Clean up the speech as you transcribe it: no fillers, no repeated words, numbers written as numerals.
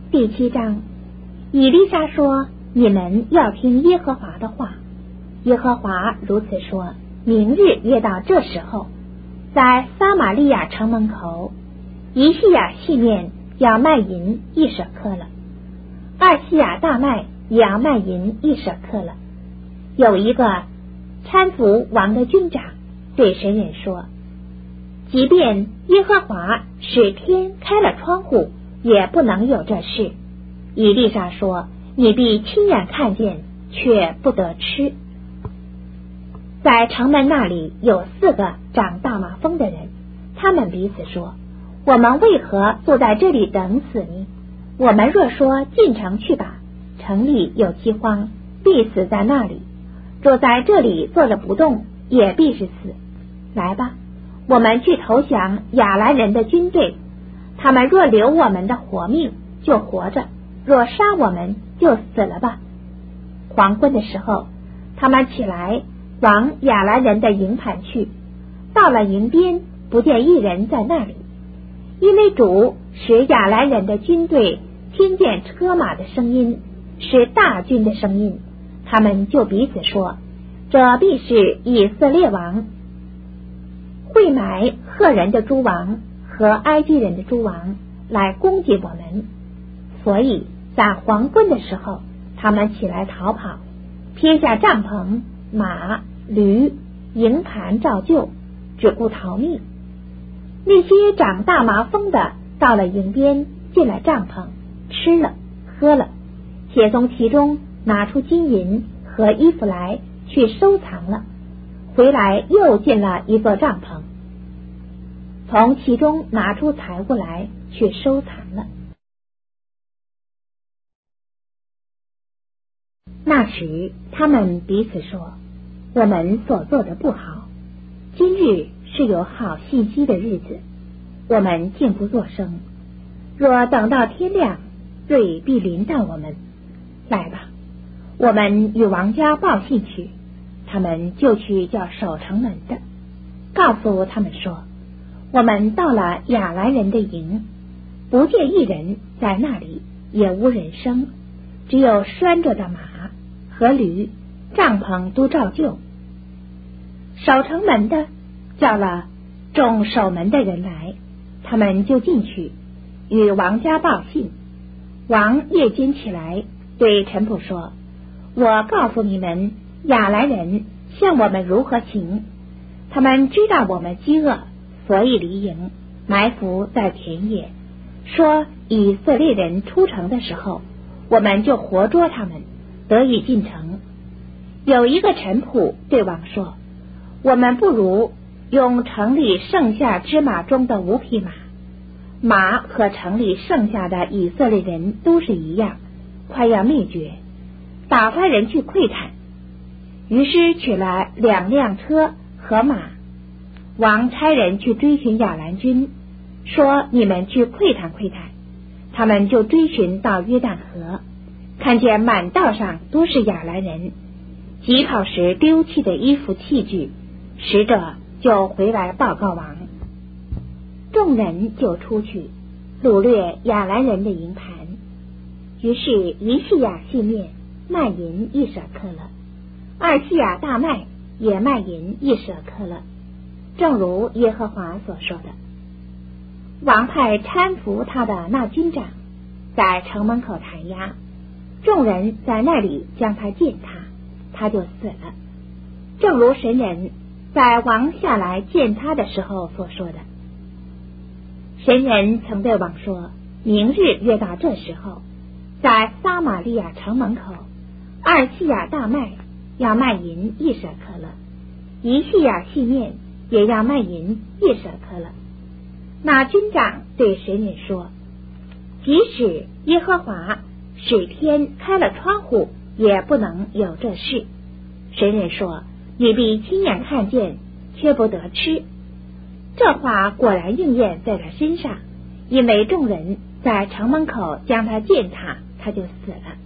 第7章，以利沙说：你们要听耶和华的话。耶和华如此说：明日约到这时候，在撒玛利亚城门口，以西亚细面要卖银1舍克了，二西亚大麦也要卖银1舍克了。有一个搀扶王的军长对神人说：即便耶和华使天开了窗户，也不能有这事。以利沙说：你必亲眼看见，却不得吃。在城门那里有4个长大麻风的人，他们彼此说：我们为何坐在这里等死呢？我们若说进城去吧，城里有饥荒，必死在那里；若在这里坐着不动，也必是死。来吧，我们去投降亚兰人的军队，他们若留我们的活命，就活着；若杀我们，就死了吧。黄昏的时候，他们起来往亚兰人的营盘去，到了营边，不见一人在那里，因为主使亚兰人的军队听见车马的声音，是大军的声音，他们就彼此说：这必是以色列王会买赫人的诸王和埃及人的诸王来攻击我们。所以在黄昏的时候，他们起来逃跑，撇下帐篷、马、驴、营盘照旧，只顾逃命。那些长大麻风的到了营边，进了帐篷，吃了喝了，且从其中拿出金银和衣服来去收藏了，回来又进了一座帐篷，从其中拿出财物来去收藏了。那时他们彼此说：我们所做的不好，今日是有好信息的日子，我们竟不作声。若等到天亮，罪必临到我们。来吧，我们与王家报信去。他们就去叫守城门的，告诉他们说：我们到了亚兰人的营，不见一人在那里，也无人声，只有拴着的马和驴，帐篷都照旧。守城门的叫了众守门的人来，他们就进去与王家报信。王夜间起来对臣仆说：我告诉你们，亚兰人向我们如何行，他们知道我们饥饿，所以离营，埋伏在田野，说以色列人出城的时候，我们就活捉他们，得以进城。有一个臣仆对王说：我们不如用城里剩下之马中的5匹马，马和城里剩下的以色列人都是一样，快要灭绝，打发人去窥探。于是取了2辆车和马，王差人去追寻亚兰军，说：你们去窥探窥探。他们就追寻到约旦河，看见满道上都是亚兰人，疾跑时丢弃的衣服器具，使者就回来报告王。众人就出去掳掠亚兰人的营盘。于是以西亚细面卖银1舍克了，二西亚大麦也卖银1舍克了，正如耶和华所说的。王派搀扶他的那军长在城门口弹压，众人在那里将他践踏，他就死了，正如神人在王下来见他的时候所说的。神人曾对王说：明日约到这时候，在撒玛利亚城门口，二西亚大麦要卖银1舍克了，一西亚细面也要卖银1舍克了。那军长对神人说：即使耶和华使天开了窗户，也不能有这事。神人说：你必亲眼看见，却不得吃。这话果然应验在他身上，因为众人在城门口将他践踏，他就死了。